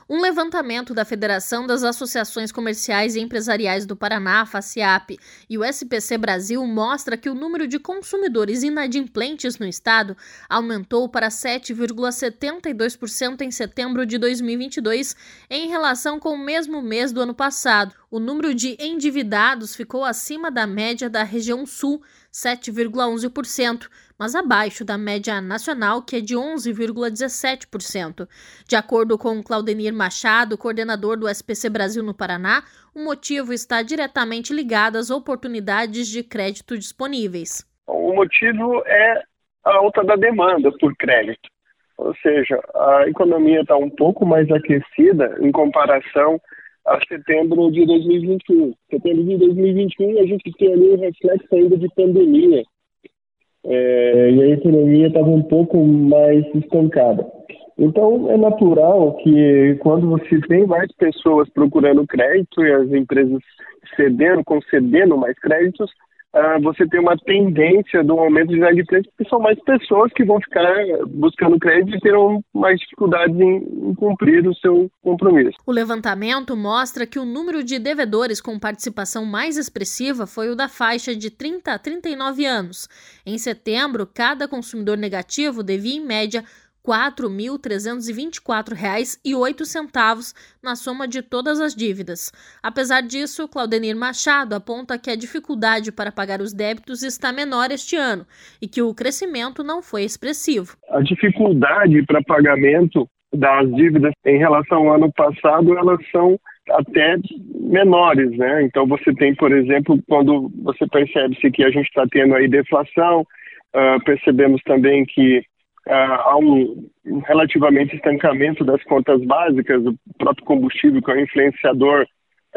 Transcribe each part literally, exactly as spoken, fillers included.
Um levantamento da Federação das Associações Comerciais e Empresariais do Paraná, FACIAP, e o S P C Brasil mostra que o número de consumidores inadimplentes no estado aumentou para sete vírgula setenta e dois por cento em setembro de dois mil e vinte e dois, em relação com o mesmo mês do ano passado. O número de endividados ficou acima da média da região sul, sete vírgula onze por cento, mas abaixo da média nacional, que é de onze vírgula dezessete por cento. De acordo com Claudenir Machado, coordenador do S P C Brasil no Paraná, o motivo está diretamente ligado às oportunidades de crédito disponíveis. O motivo é a alta da demanda por crédito, ou seja, a economia está um pouco mais aquecida em comparação a setembro de dois mil e vinte e um. Setembro de dois mil e vinte e um a gente tem ali um reflexo ainda de pandemia, é, e a economia estava um pouco mais estancada. Então é natural que quando você tem mais pessoas procurando crédito e as empresas cedendo, concedendo mais créditos, Uh, você tem uma tendência do aumento de inadimplência, porque são mais pessoas que vão ficar buscando crédito e terão mais dificuldades em, em cumprir o seu compromisso. O levantamento mostra que o número de devedores com participação mais expressiva foi o da faixa de trinta a trinta e nove anos. Em setembro, cada consumidor negativo devia, em média, quatro mil trezentos e vinte e quatro reais e oito centavos na soma de todas as dívidas. Apesar disso, Claudenir Machado aponta que a dificuldade para pagar os débitos está menor este ano e que o crescimento não foi expressivo. A dificuldade para pagamento das dívidas em relação ao ano passado, elas são até menores, né? Então você tem, por exemplo, quando você percebe-se que a gente está tendo aí deflação, uh, percebemos também que Uh, há um relativamente estancamento das contas básicas, o próprio combustível, que é um influenciador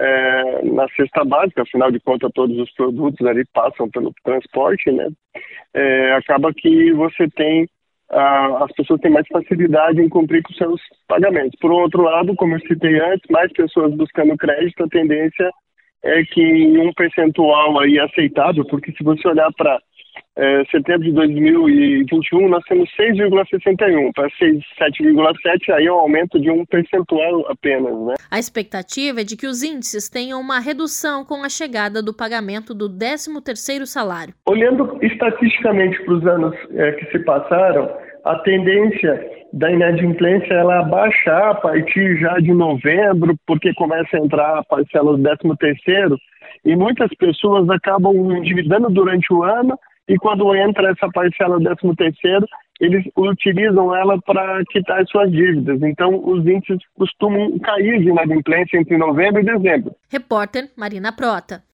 uh, na cesta básica, afinal de contas todos os produtos ali passam pelo transporte, né? Uh, acaba que você tem, uh, as pessoas têm mais facilidade em cumprir com seus pagamentos. Por outro lado, como eu citei antes, mais pessoas buscando crédito, a tendência é que em um percentual aí aceitável, porque se você olhar para É, setembro de dois mil e vinte e um, nós temos seis vírgula sessenta e um, para sete vírgula sete, aí é um aumento de um percentual apenas, né? A expectativa é de que os índices tenham uma redução com a chegada do pagamento do décimo terceiro salário. Olhando estatisticamente para os anos é, que se passaram, a tendência da inadimplência ela baixar a partir já de novembro, porque começa a entrar a parcela do décimo terceiro, e muitas pessoas acabam endividando durante o ano, e quando entra essa parcela do décimo terceiro, eles utilizam ela para quitar as suas dívidas. Então, os índices costumam cair de inadimplência entre novembro e dezembro. Repórter Marina Prota.